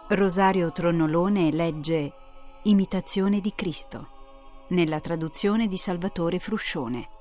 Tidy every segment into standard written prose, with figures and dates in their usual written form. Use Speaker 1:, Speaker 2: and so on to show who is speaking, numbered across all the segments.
Speaker 1: Rosario Tronnolone legge Imitazione di Cristo, nella traduzione di Salvatore Fruscione.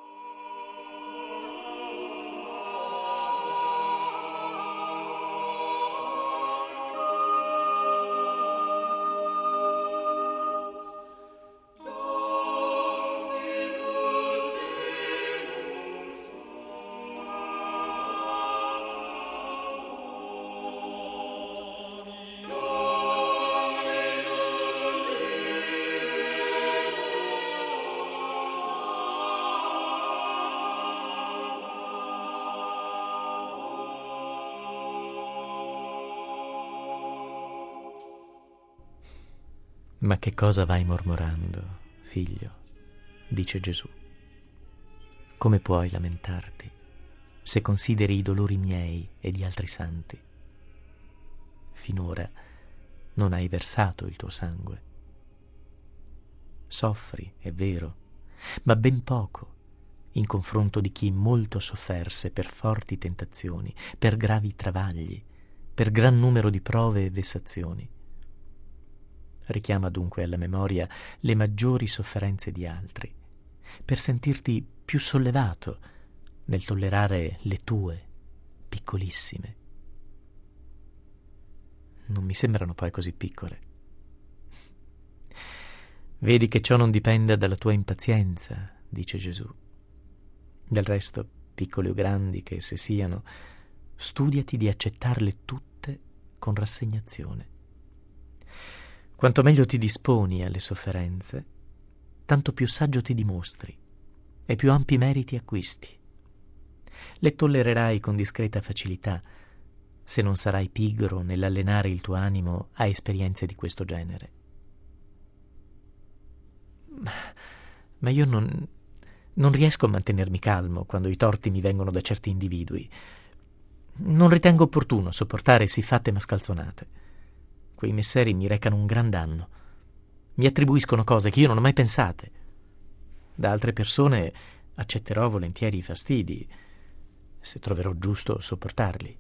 Speaker 2: Ma che cosa vai mormorando, figlio? Dice Gesù. Come puoi lamentarti se consideri i dolori miei e di altri santi? Finora non hai versato il tuo sangue. Soffri, è vero, ma ben poco in confronto di chi molto sofferse per forti tentazioni, per gravi travagli, per gran numero di prove e vessazioni. Richiama dunque alla memoria le maggiori sofferenze di altri, per sentirti più sollevato nel tollerare le tue, piccolissime. Non mi sembrano poi così piccole. Vedi che ciò non dipenda dalla tua impazienza, dice Gesù. Del resto, piccole o grandi che esse siano, studiati di accettarle tutte con rassegnazione. Quanto meglio ti disponi alle sofferenze, tanto più saggio ti dimostri e più ampi meriti acquisti. Le tollererai con discreta facilità se non sarai pigro nell'allenare il tuo animo a esperienze di questo genere. Ma io non riesco a mantenermi calmo quando i torti mi vengono da certi individui. Non ritengo opportuno sopportare siffatte mascalzonate. Quei messeri mi recano un gran danno. Mi attribuiscono cose che io non ho mai pensate. Da altre persone accetterò volentieri i fastidi, se troverò giusto sopportarli.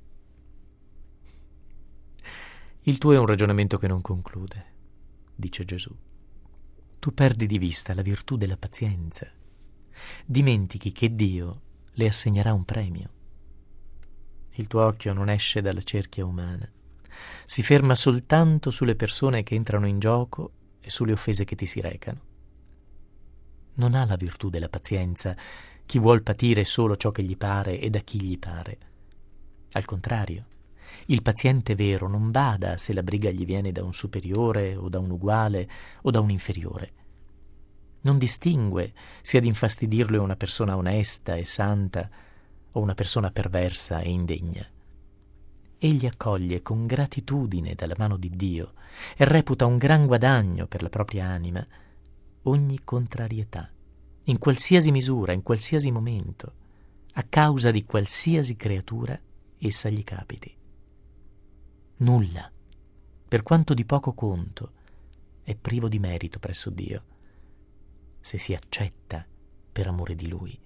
Speaker 2: Il tuo è un ragionamento che non conclude, dice Gesù. Tu perdi di vista la virtù della pazienza. Dimentichi che Dio le assegnerà un premio. Il tuo occhio non esce dalla cerchia umana. Si ferma soltanto sulle persone che entrano in gioco e sulle offese che ti si recano. Non ha la virtù della pazienza chi vuol patire solo ciò che gli pare e da chi gli pare. Al contrario, il paziente vero non bada se la briga gli viene da un superiore o da un uguale o da un inferiore. Non distingue se ad infastidirlo è una persona onesta e santa o una persona perversa e indegna. Egli accoglie con gratitudine dalla mano di Dio e reputa un gran guadagno per la propria anima ogni contrarietà, in qualsiasi misura, in qualsiasi momento, a causa di qualsiasi creatura essa gli capiti. Nulla, per quanto di poco conto, è privo di merito presso Dio, se si accetta per amore di Lui.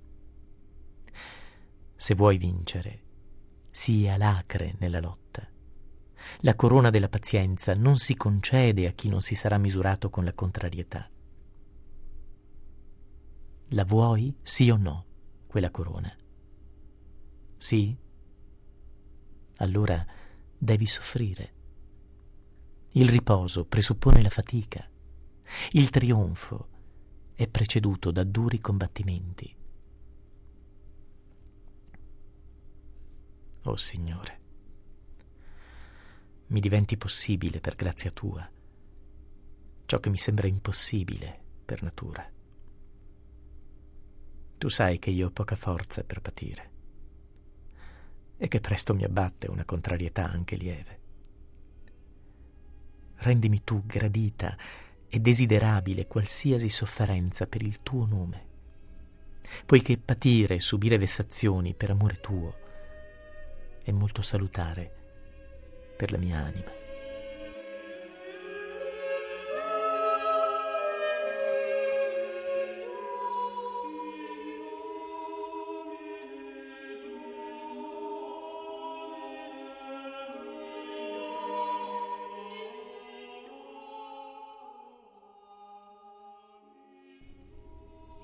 Speaker 2: Se vuoi vincere, sii alacre nella lotta. La corona della pazienza non si concede a chi non si sarà misurato con la contrarietà. La vuoi, sì o no, quella corona? Sì? Allora devi soffrire. Il riposo presuppone la fatica. Il trionfo è preceduto da duri combattimenti. Oh Signore, mi diventi possibile per grazia Tua ciò che mi sembra impossibile per natura. Tu sai che io ho poca forza per patire e che presto mi abbatte una contrarietà anche lieve. Rendimi Tu gradita e desiderabile qualsiasi sofferenza per il Tuo nome, poiché patire e subire vessazioni per amore Tuo è molto salutare per la mia anima.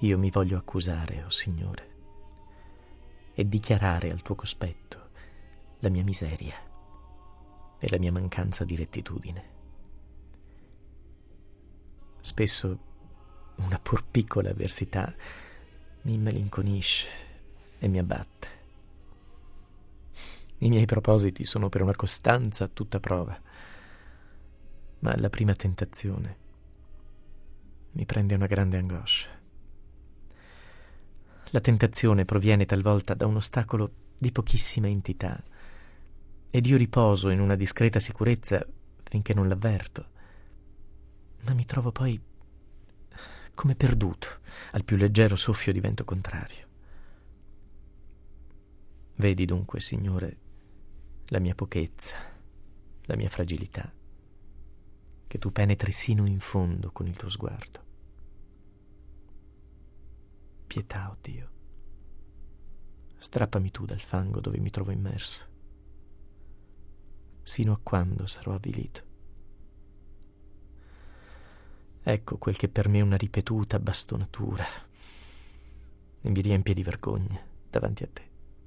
Speaker 2: io mi voglio accusare, o Signore, e dichiarare al tuo cospetto la mia miseria e la mia mancanza di rettitudine. Spesso una pur piccola avversità mi immalinconisce e mi abbatte. I miei propositi sono per una costanza a tutta prova, ma alla prima tentazione mi prende una grande angoscia. La tentazione proviene talvolta da un ostacolo di pochissima entità ed io riposo in una discreta sicurezza finché non l'avverto, ma mi trovo poi come perduto al più leggero soffio di vento contrario. Vedi dunque, Signore, la mia pochezza, la mia fragilità, che tu penetri sino in fondo con il tuo sguardo. Pietà, o Dio, strappami tu dal fango dove mi trovo immerso. Sino a quando sarò avvilito? Ecco quel che per me è una ripetuta bastonatura e mi riempie di vergogna davanti a te.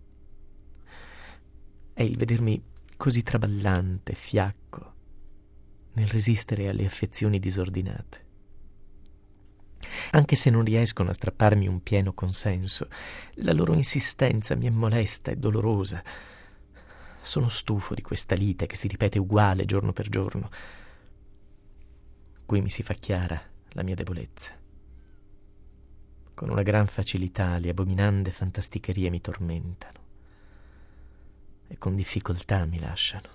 Speaker 2: È il vedermi così traballante, fiacco, nel resistere alle affezioni disordinate. Anche se non riescono a strapparmi un pieno consenso, la loro insistenza mi è molesta e dolorosa. Sono stufo di questa lite che si ripete uguale giorno per giorno. Qui mi si fa chiara la mia debolezza. Con una gran facilità le abominande fantasticherie mi tormentano e con difficoltà mi lasciano.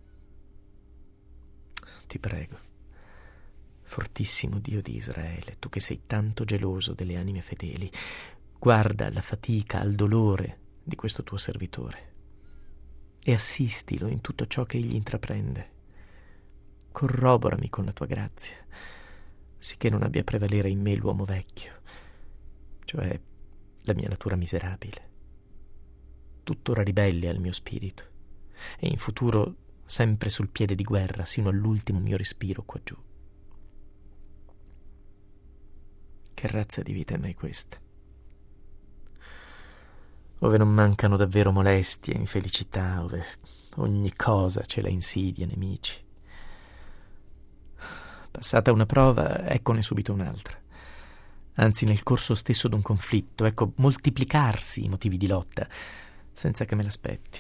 Speaker 2: Ti prego, fortissimo Dio di Israele, tu che sei tanto geloso delle anime fedeli, guarda alla fatica, al dolore di questo tuo servitore e assistilo in tutto ciò che egli intraprende. Corroborami con la tua grazia, sicché non abbia a prevalere in me l'uomo vecchio, cioè la mia natura miserabile, tuttora ribelle al mio spirito, e in futuro sempre sul piede di guerra sino all'ultimo mio respiro qua giù. Che razza di vita è mai questa? Ove non mancano davvero molestie, infelicità, ove ogni cosa ce la insidia, nemici. Passata una prova, eccone subito un'altra. Anzi, nel corso stesso d'un conflitto, ecco moltiplicarsi i motivi di lotta, senza che me l'aspetti.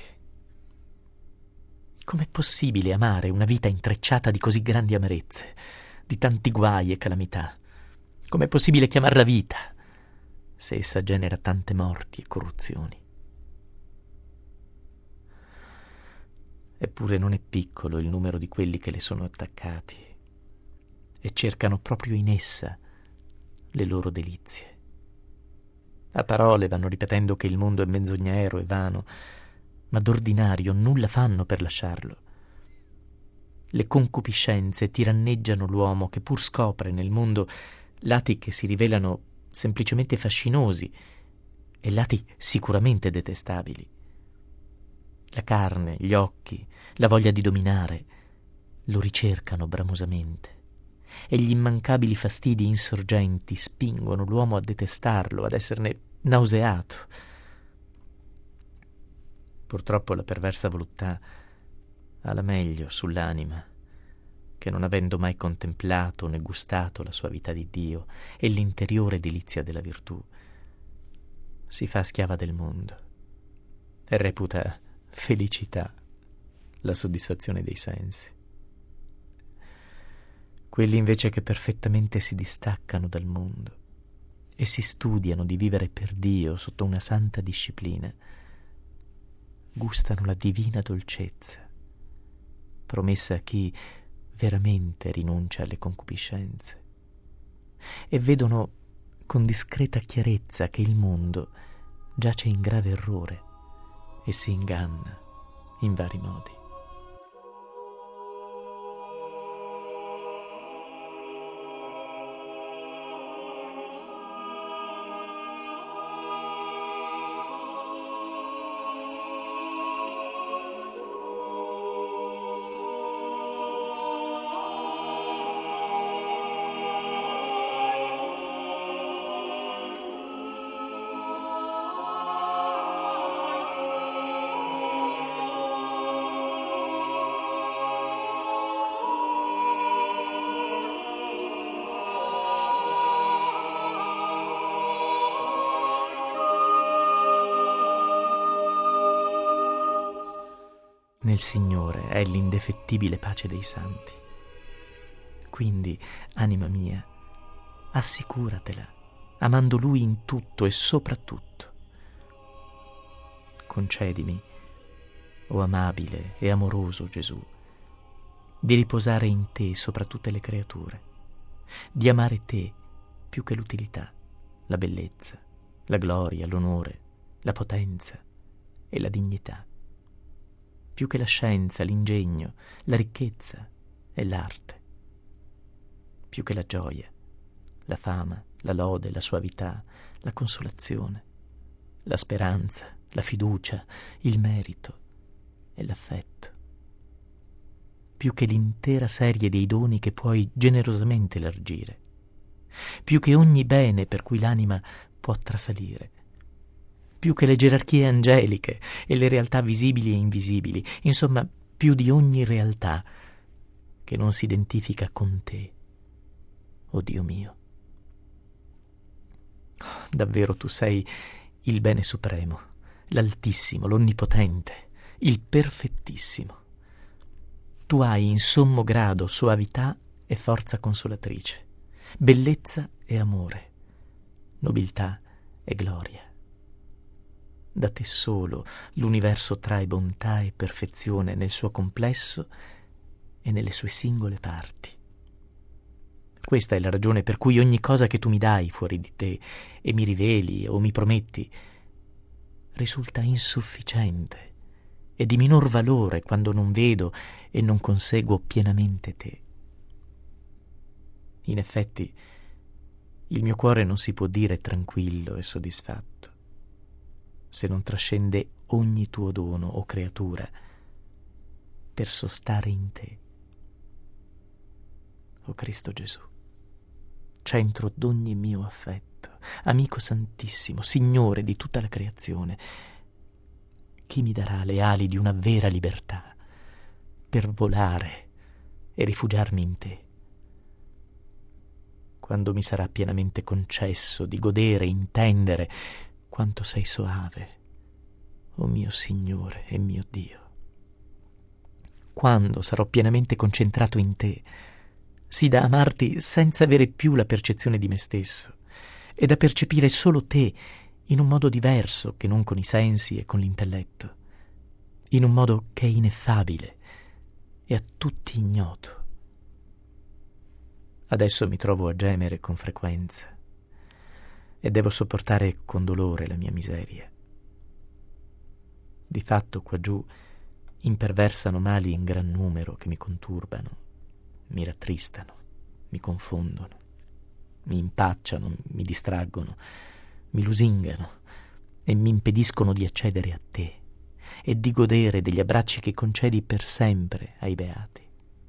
Speaker 2: Com'è possibile amare una vita intrecciata di così grandi amarezze, di tanti guai e calamità? Com'è possibile chiamarla vita, se essa genera tante morti e corruzioni? Eppure non è piccolo il numero di quelli che le sono attaccati e cercano proprio in essa le loro delizie. A parole vanno ripetendo che il mondo è menzognero e vano, ma d'ordinario nulla fanno per lasciarlo. Le concupiscenze tiranneggiano l'uomo che pur scopre nel mondo lati che si rivelano semplicemente fascinosi e lati sicuramente detestabili. La carne, gli occhi, la voglia di dominare lo ricercano bramosamente e gli immancabili fastidi insorgenti spingono l'uomo a detestarlo, ad esserne nauseato. Purtroppo la perversa voluttà ha la meglio sull'anima che, non avendo mai contemplato né gustato la suavità di Dio e l'interiore delizia della virtù, si fa schiava del mondo e reputa felicità la soddisfazione dei sensi. Quelli invece che perfettamente si distaccano dal mondo e si studiano di vivere per Dio sotto una santa disciplina, gustano la divina dolcezza promessa a chi veramente rinuncia alle concupiscenze e vedono con discreta chiarezza che il mondo giace in grave errore e si inganna in vari modi. Nel Signore è l'indefettibile pace dei santi. Quindi, anima mia, assicuratela, amando Lui in tutto e soprattutto. Concedimi, o amabile e amoroso Gesù, di riposare in Te sopra tutte le creature, di amare Te più che l'utilità, la bellezza, la gloria, l'onore, la potenza e la dignità, più che la scienza, l'ingegno, la ricchezza e l'arte, più che la gioia, la fama, la lode, la soavità, la consolazione, la speranza, la fiducia, il merito e l'affetto, più che l'intera serie dei doni che puoi generosamente elargire, più che ogni bene per cui l'anima può trasalire, più che le gerarchie angeliche e le realtà visibili e invisibili, insomma, più di ogni realtà che non si identifica con te, o Dio mio. Davvero tu sei il bene supremo, l'Altissimo, l'Onnipotente, il Perfettissimo. Tu hai in sommo grado soavità e forza consolatrice, bellezza e amore, nobiltà e gloria. Da te solo l'universo trae bontà e perfezione nel suo complesso e nelle sue singole parti. Questa è la ragione per cui ogni cosa che tu mi dai fuori di te e mi riveli o mi prometti risulta insufficiente e di minor valore quando non vedo e non conseguo pienamente te. In effetti, il mio cuore non si può dire tranquillo e soddisfatto se non trascende ogni tuo dono o creatura per sostare in te. O Cristo Gesù, centro d'ogni mio affetto, amico santissimo, Signore di tutta la creazione, chi mi darà le ali di una vera libertà per volare e rifugiarmi in te? Quando mi sarà pienamente concesso di godere e intendere quanto sei soave, o mio Signore e mio Dio. Quando sarò pienamente concentrato in te, sì da amarti senza avere più la percezione di me stesso e da percepire solo te in un modo diverso che non con i sensi e con l'intelletto, in un modo che è ineffabile e a tutti ignoto. Adesso mi trovo a gemere con frequenza e devo sopportare con dolore la mia miseria. Di fatto qua giù imperversano mali in gran numero che mi conturbano, mi rattristano, mi confondono, mi impacciano, mi distraggono, mi lusingano e mi impediscono di accedere a te e di godere degli abbracci che concedi per sempre ai beati.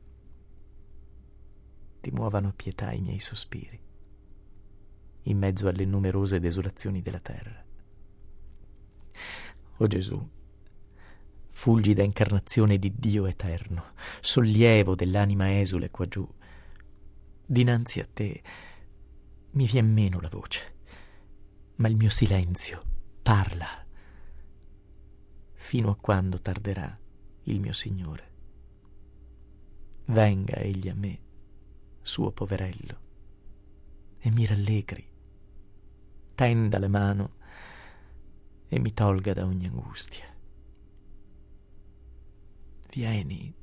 Speaker 2: Ti muovano a pietà i miei sospiri in mezzo alle numerose desolazioni della terra. O Gesù, fulgida incarnazione di Dio eterno, sollievo dell'anima esule qua giù, dinanzi a te mi vien meno la voce, ma il mio silenzio parla. Fino a quando tarderà il mio Signore? Venga egli a me, suo poverello, e mi rallegri, tenda la mano e mi tolga da ogni angustia. Vieni,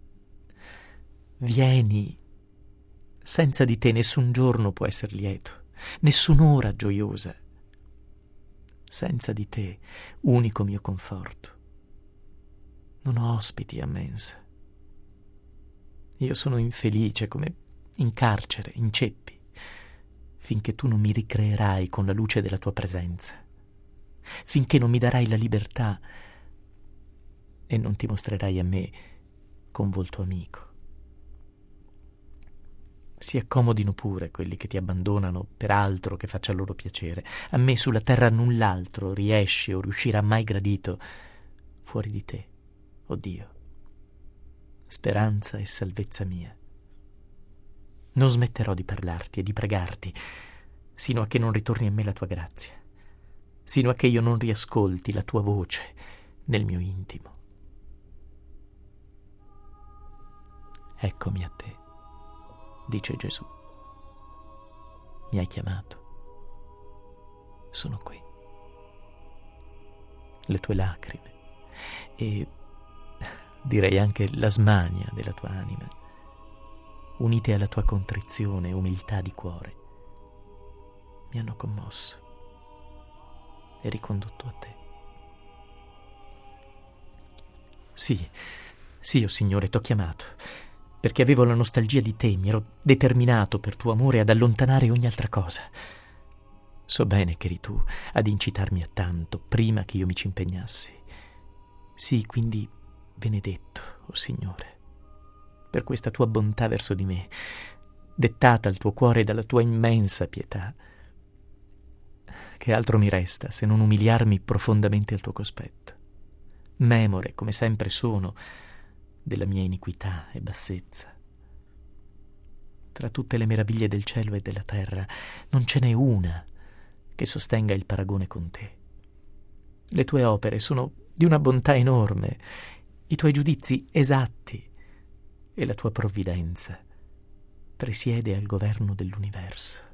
Speaker 2: vieni, senza di te nessun giorno può esser lieto, nessun'ora gioiosa. Senza di te, unico mio conforto, non ho ospiti a mensa. Io sono infelice come in carcere, in ceppi, finché tu non mi ricreerai con la luce della tua presenza, finché non mi darai la libertà e non ti mostrerai a me con volto amico. Si accomodino pure quelli che ti abbandonano per altro che faccia loro piacere. A me sulla terra null'altro riesce o riuscirà mai gradito fuori di te, o Dio, speranza e salvezza mia. Non smetterò di parlarti e di pregarti sino a che non ritorni a me la tua grazia, sino a che io non riascolti la tua voce nel mio intimo. Eccomi a te, dice Gesù. Mi hai chiamato. Sono qui. Le tue lacrime e direi anche la smania della tua anima, unite alla tua contrizione e umiltà di cuore, mi hanno commosso e ricondotto a te. Sì, oh Signore, t'ho chiamato, perché avevo la nostalgia di te, mi ero determinato per tuo amore ad allontanare ogni altra cosa. So bene che eri tu ad incitarmi a tanto, prima che io mi ci impegnassi. Sì, quindi benedetto, o Signore, per questa tua bontà verso di me, dettata al tuo cuore dalla tua immensa pietà. Che altro mi resta se non umiliarmi profondamente al tuo cospetto, memore, come sempre sono, della mia iniquità e bassezza. Tra tutte le meraviglie del cielo e della terra non ce n'è una che sostenga il paragone con te. Le tue opere sono di una bontà enorme, i tuoi giudizi esatti, e la tua provvidenza presiede al governo dell'universo.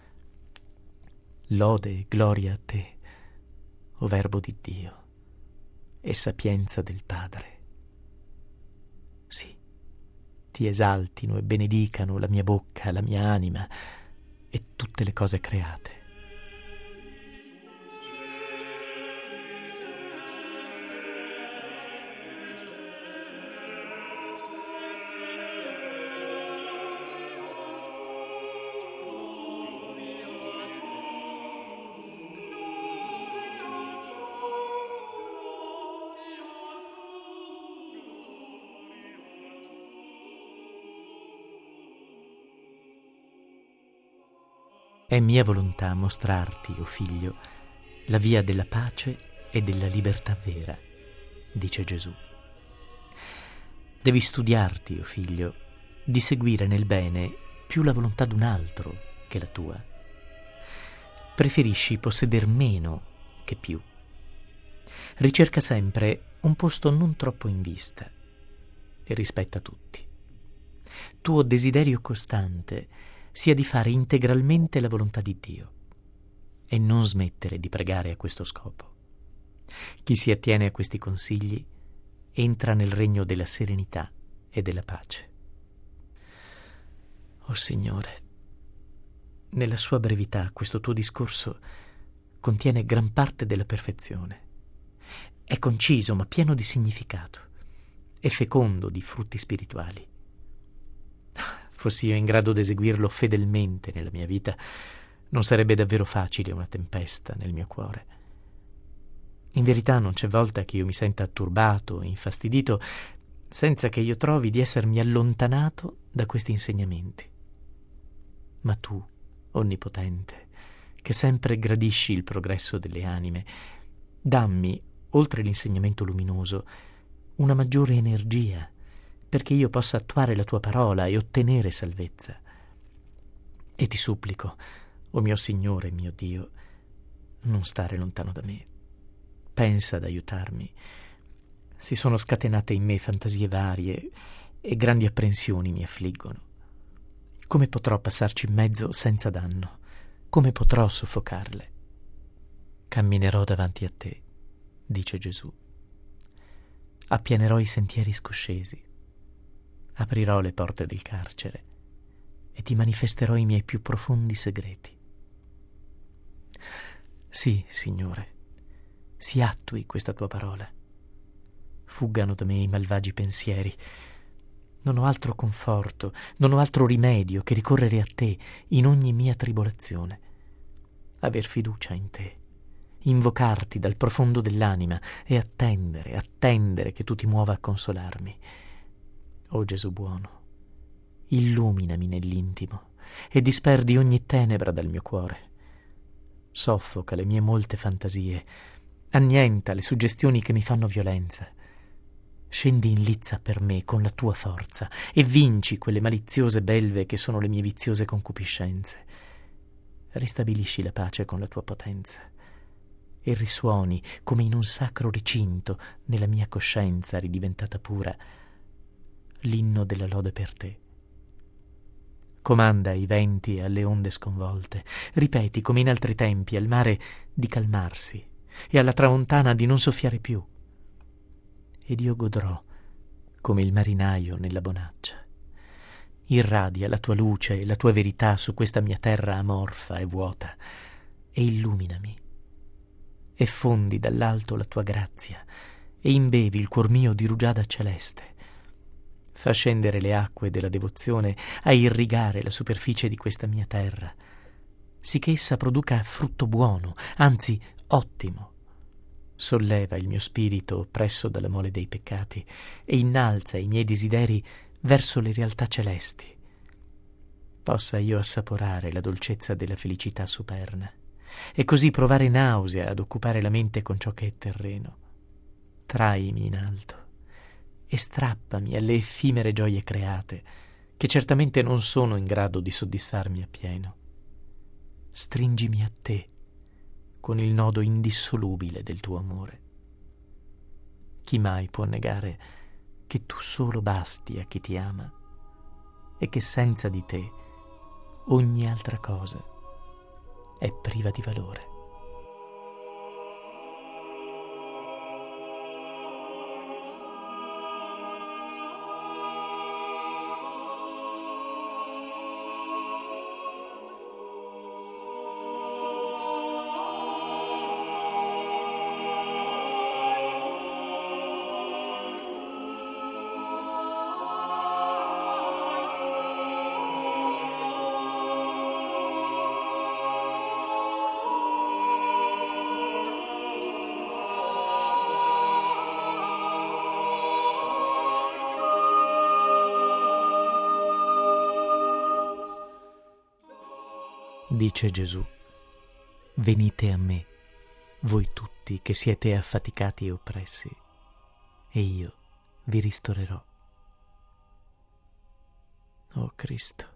Speaker 2: Lode e gloria a te, o Verbo di Dio, e sapienza del Padre. Sì, ti esaltino e benedicano la mia bocca, la mia anima e tutte le cose create. È mia volontà mostrarti, o Figlio, la via della pace e della libertà vera, dice Gesù. Devi studiarti, o Figlio, di seguire nel bene più la volontà d'un altro che la tua. Preferisci posseder meno che più. Ricerca sempre un posto non troppo in vista e rispetta tutti. Tuo desiderio costante sia di fare integralmente la volontà di Dio e non smettere di pregare a questo scopo. Chi si attiene a questi consigli entra nel regno della serenità e della pace. O Signore, nella sua brevità questo tuo discorso contiene gran parte della perfezione. È conciso ma pieno di significato e fecondo di frutti spirituali. Fossi io in grado d'eseguirlo fedelmente nella mia vita, non sarebbe davvero facile una tempesta nel mio cuore. In verità non c'è volta che io mi senta turbato, infastidito, senza che io trovi di essermi allontanato da questi insegnamenti. Ma tu, Onnipotente, che sempre gradisci il progresso delle anime, dammi, oltre l'insegnamento luminoso, una maggiore energia, perché io possa attuare la tua parola e ottenere salvezza. E ti supplico, o mio Signore e mio Dio, non stare lontano da me. Pensa ad aiutarmi. Si sono scatenate in me fantasie varie e grandi apprensioni mi affliggono. Come potrò passarci in mezzo senza danno? Come potrò soffocarle? Camminerò davanti a te, dice Gesù. Appianerò i sentieri scoscesi. Aprirò le porte del carcere e ti manifesterò i miei più profondi segreti. Sì, Signore, si attui questa tua parola. Fuggano da me i malvagi pensieri. Non ho altro conforto, non ho altro rimedio che ricorrere a te in ogni mia tribolazione. Aver fiducia in te, invocarti dal profondo dell'anima e attendere che tu ti muova a consolarmi. O Gesù buono, illuminami nell'intimo e disperdi ogni tenebra dal mio cuore. Soffoca le mie molte fantasie, annienta le suggestioni che mi fanno violenza. Scendi in lizza per me con la tua forza e vinci quelle maliziose belve che sono le mie viziose concupiscenze. Ristabilisci la pace con la tua potenza e risuoni come in un sacro recinto nella mia coscienza ridiventata pura l'inno della lode per te. Comanda ai venti e alle onde sconvolte, ripeti come in altri tempi al mare di calmarsi e alla tramontana di non soffiare più. Ed io godrò come il marinaio nella bonaccia. Irradia la tua luce e la tua verità su questa mia terra amorfa e vuota e illuminami. E fondi dall'alto la tua grazia e imbevi il cuor mio di rugiada celeste. Fa scendere le acque della devozione a irrigare la superficie di questa mia terra, sicché essa produca frutto buono, anzi ottimo. Solleva il mio spirito oppresso dalla mole dei peccati e innalza i miei desideri verso le realtà celesti. Possa io assaporare la dolcezza della felicità superna e così provare nausea ad occupare la mente con ciò che è terreno. Traimi in alto e strappami alle effimere gioie create, che certamente non sono in grado di soddisfarmi appieno. Stringimi a te con il nodo indissolubile del tuo amore. Chi mai può negare che tu solo basti a chi ti ama e che senza di te ogni altra cosa è priva di valore? Dice Gesù: venite a me, voi tutti che siete affaticati e oppressi, e io vi ristorerò. O Cristo,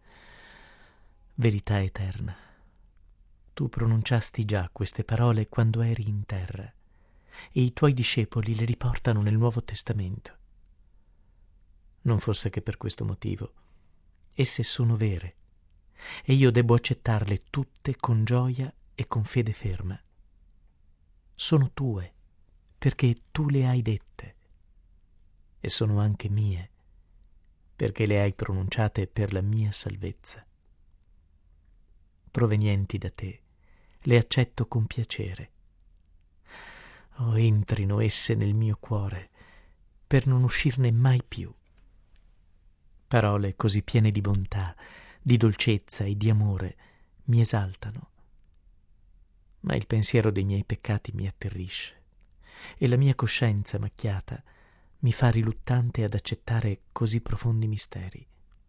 Speaker 2: verità eterna, tu pronunciasti già queste parole quando eri in terra, e i tuoi discepoli le riportano nel Nuovo Testamento. Non fosse che per questo motivo, esse sono vere, e io debbo accettarle tutte con gioia e con fede ferma. Sono tue, perché tu le hai dette, e sono anche mie, perché le hai pronunciate per la mia salvezza. Provenienti da te, le accetto con piacere. Oh, entrino esse nel mio cuore, per non uscirne mai più. Parole così piene di bontà, di dolcezza e di amore mi esaltano, ma il pensiero dei miei peccati mi atterrisce e la mia coscienza macchiata mi fa riluttante ad accettare così profondi misteri.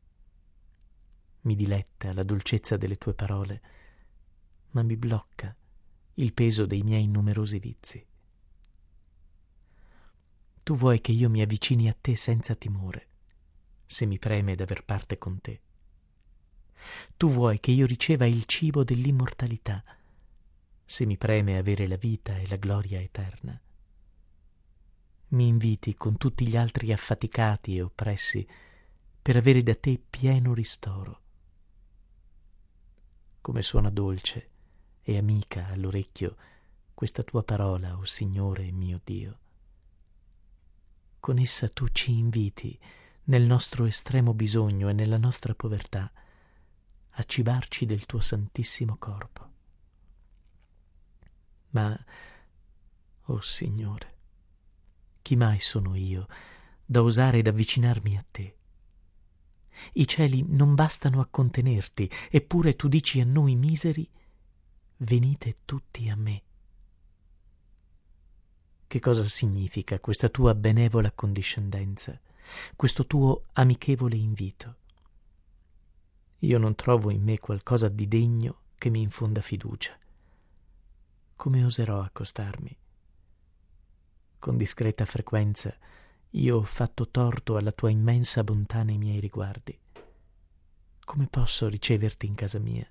Speaker 2: Mi diletta la dolcezza delle tue parole, ma mi blocca il peso dei miei numerosi vizi. Tu vuoi che io mi avvicini a te senza timore, se mi preme d'aver parte con te. Tu vuoi che io riceva il cibo dell'immortalità, se mi preme avere la vita e la gloria eterna. Mi inviti con tutti gli altri affaticati e oppressi per avere da te pieno ristoro. Come suona dolce e amica all'orecchio questa tua parola, o Signore mio Dio. Con essa tu ci inviti, nel nostro estremo bisogno e nella nostra povertà, a cibarci del tuo santissimo corpo. Ma, o Signore, chi mai sono io da osare ed avvicinarmi a te? I cieli non bastano a contenerti, eppure tu dici a noi miseri: venite tutti a me. Che cosa significa questa tua benevola condiscendenza, questo tuo amichevole invito? Io non trovo in me qualcosa di degno che mi infonda fiducia. Come oserò accostarmi? Con discreta frequenza io ho fatto torto alla tua immensa bontà nei miei riguardi. Come posso riceverti in casa mia?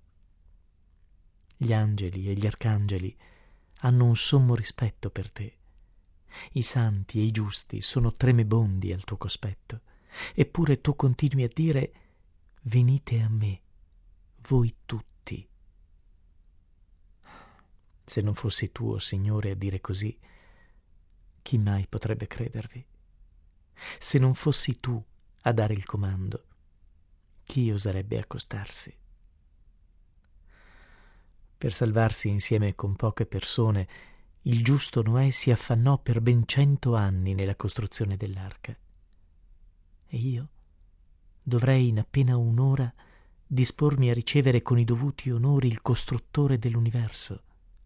Speaker 2: Gli angeli e gli arcangeli hanno un sommo rispetto per te. I santi e i giusti sono tremebondi al tuo cospetto, Eppure tu continui a dire: venite a me, voi tutti. Se non fossi tu, o Signore, a dire così, chi mai potrebbe credervi? Se non fossi tu a dare il comando, chi oserebbe accostarsi? Per salvarsi insieme con poche persone, il giusto Noè si affannò per ben 100 anni nella costruzione dell'arca. E io dovrei in appena un'ora dispormi a ricevere con i dovuti onori il costruttore dell'universo.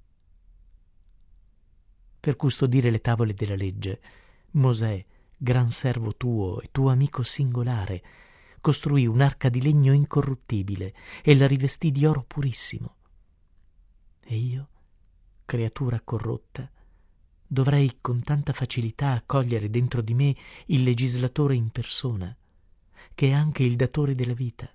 Speaker 2: Per custodire le tavole della legge, Mosè, gran servo tuo e tuo amico singolare, costruì un'arca di legno incorruttibile e la rivestì di oro purissimo. E io, creatura corrotta, dovrei con tanta facilità accogliere dentro di me il legislatore in persona, che è anche il datore della vita.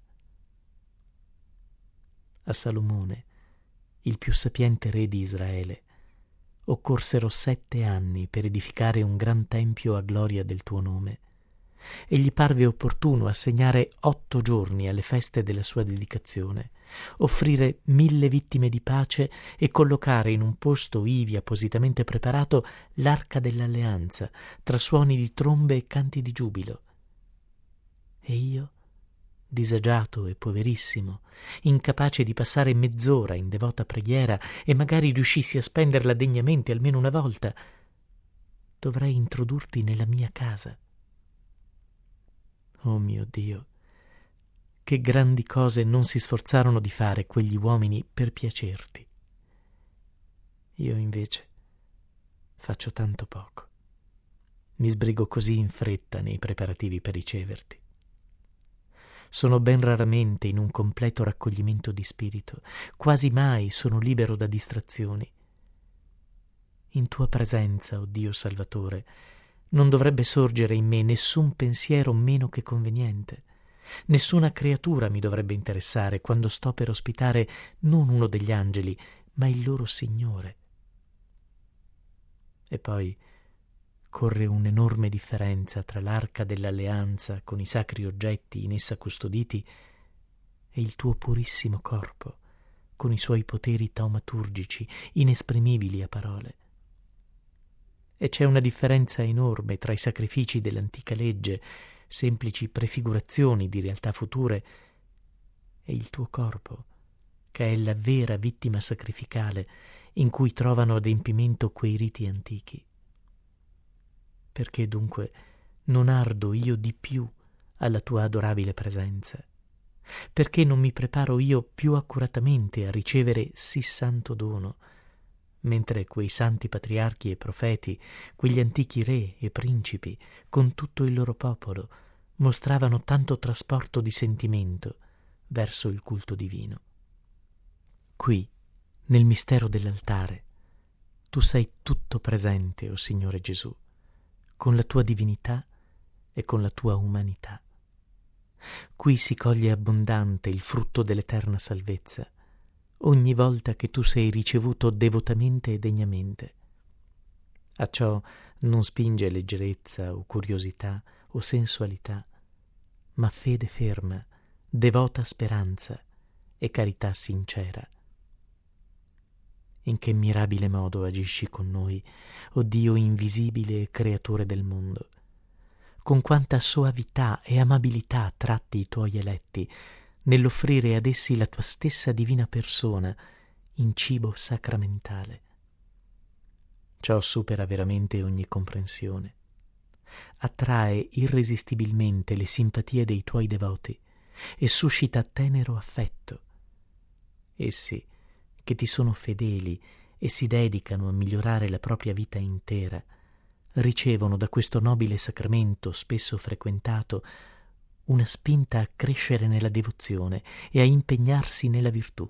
Speaker 2: A Salomone, il più sapiente re di Israele, occorsero 7 anni per edificare un gran tempio a gloria del tuo nome, e gli parve opportuno assegnare 8 giorni alle feste della sua dedicazione, offrire 1000 vittime di pace e collocare in un posto ivi appositamente preparato l'arca dell'alleanza, tra suoni di trombe e canti di giubilo. E io, disagiato e poverissimo, incapace di passare mezz'ora in devota preghiera e magari riuscissi a spenderla degnamente almeno una volta, dovrei introdurti nella mia casa. Oh mio Dio, che grandi cose non si sforzarono di fare quegli uomini per piacerti. Io invece faccio tanto poco. Mi sbrigo così in fretta nei preparativi per riceverti. Sono ben raramente in un completo raccoglimento di spirito, quasi mai sono libero da distrazioni. In tua presenza, o Dio Salvatore, non dovrebbe sorgere in me nessun pensiero meno che conveniente. Nessuna creatura mi dovrebbe interessare quando sto per ospitare non uno degli angeli, ma il loro Signore. E poi corre un'enorme differenza tra l'arca dell'alleanza con i sacri oggetti in essa custoditi e il tuo purissimo corpo con i suoi poteri taumaturgici inesprimibili a parole. E c'è una differenza enorme tra i sacrifici dell'antica legge, semplici prefigurazioni di realtà future, e il tuo corpo, che è la vera vittima sacrificale in cui trovano adempimento quei riti antichi. Perché dunque non ardo io di più alla tua adorabile presenza? Perché non mi preparo io più accuratamente a ricevere sì santo dono, mentre quei santi patriarchi e profeti, quegli antichi re e principi, con tutto il loro popolo, mostravano tanto trasporto di sentimento verso il culto divino? Qui, nel mistero dell'altare, tu sei tutto presente, o Signore Gesù, con la tua divinità e con la tua umanità. Qui si coglie abbondante il frutto dell'eterna salvezza, ogni volta che tu sei ricevuto devotamente e degnamente. A ciò non spinge leggerezza o curiosità o sensualità, ma fede ferma, devota speranza e carità sincera. In che mirabile modo agisci con noi, o Dio invisibile e creatore del mondo. Con quanta soavità e amabilità tratti i tuoi eletti nell'offrire ad essi la tua stessa divina persona in cibo sacramentale. Ciò supera veramente ogni comprensione. Attrae irresistibilmente le simpatie dei tuoi devoti e suscita tenero affetto. Essi, che ti sono fedeli e si dedicano a migliorare la propria vita intera, ricevono da questo nobile sacramento spesso frequentato una spinta a crescere nella devozione e a impegnarsi nella virtù.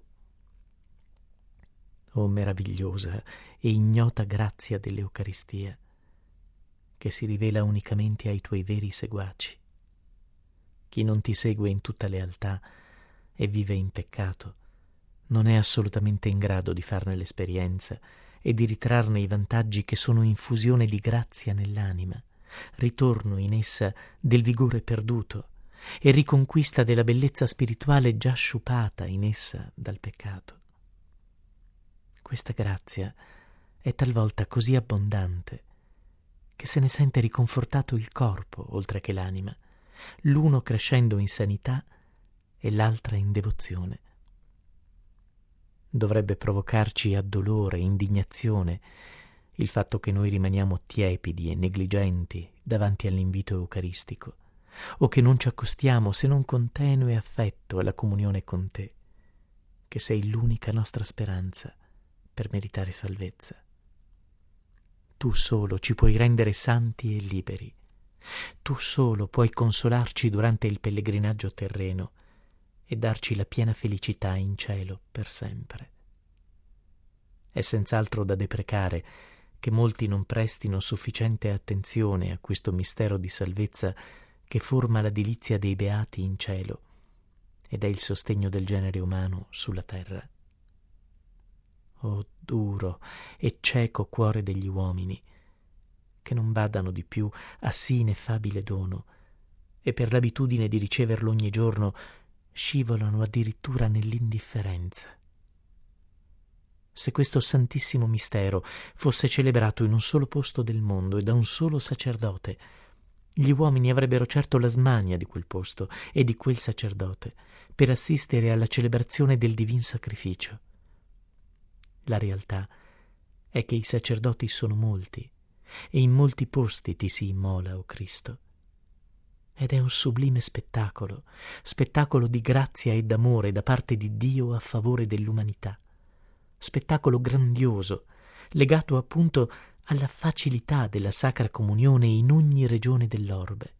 Speaker 2: O meravigliosa e ignota grazia dell'Eucaristia, che si rivela unicamente ai tuoi veri seguaci. Chi non ti segue in tutta lealtà e vive in peccato non è assolutamente in grado di farne l'esperienza e di ritrarne i vantaggi che sono infusione di grazia nell'anima, ritorno in essa del vigore perduto e riconquista della bellezza spirituale già sciupata in essa dal peccato. Questa grazia è talvolta così abbondante che se ne sente riconfortato il corpo oltre che l'anima, l'uno crescendo in sanità e l'altra in devozione. Dovrebbe provocarci a dolore e indignazione il fatto che noi rimaniamo tiepidi e negligenti davanti all'invito eucaristico, o che non ci accostiamo se non con tenue affetto alla comunione con te, che sei l'unica nostra speranza per meritare salvezza. Tu solo ci puoi rendere santi e liberi. Tu solo puoi consolarci durante il pellegrinaggio terreno e darci la piena felicità in cielo per sempre. È senz'altro da deprecare che molti non prestino sufficiente attenzione a questo mistero di salvezza che forma la delizia dei beati in cielo ed è il sostegno del genere umano sulla terra. O duro e cieco cuore degli uomini, che non badano di più a sì ineffabile dono e per l'abitudine di riceverlo ogni giorno scivolano addirittura nell'indifferenza. Se questo santissimo mistero fosse celebrato in un solo posto del mondo e da un solo sacerdote, gli uomini avrebbero certo la smania di quel posto e di quel sacerdote per assistere alla celebrazione del divin sacrificio. La realtà è che i sacerdoti sono molti e in molti posti ti si immola, o Cristo. Ed è un sublime spettacolo di grazia e d'amore da parte di Dio a favore dell'umanità. Spettacolo grandioso, legato appunto alla facilità della Sacra Comunione in ogni regione dell'orbe.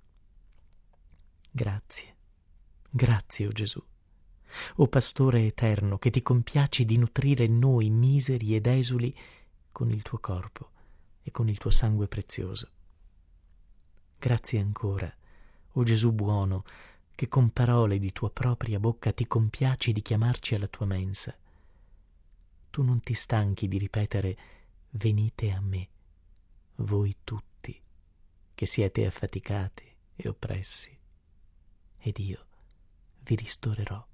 Speaker 2: Grazie, grazie, o Gesù, o Pastore eterno, che ti compiaci di nutrire noi miseri ed esuli con il tuo corpo e con il tuo sangue prezioso. Grazie ancora, o Gesù buono, che con parole di tua propria bocca ti compiaci di chiamarci alla tua mensa. Tu non ti stanchi di ripetere: venite a me, voi tutti, che siete affaticati e oppressi, ed io vi ristorerò.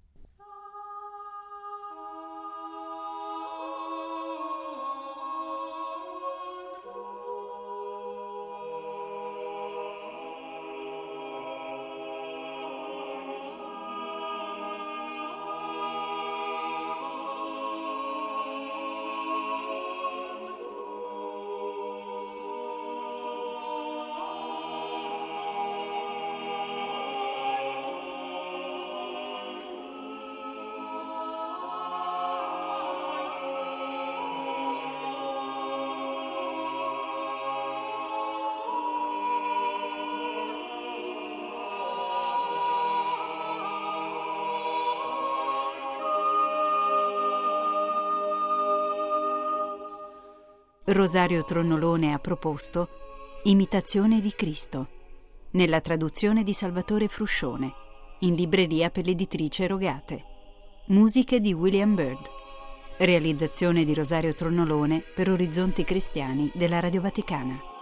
Speaker 1: Rosario Tronnolone ha proposto Imitazione di Cristo, nella traduzione di Salvatore Fruscione, in libreria per l'editrice Rogate. Musiche di William Byrd. Realizzazione di Rosario Tronnolone per Orizzonti Cristiani della Radio Vaticana.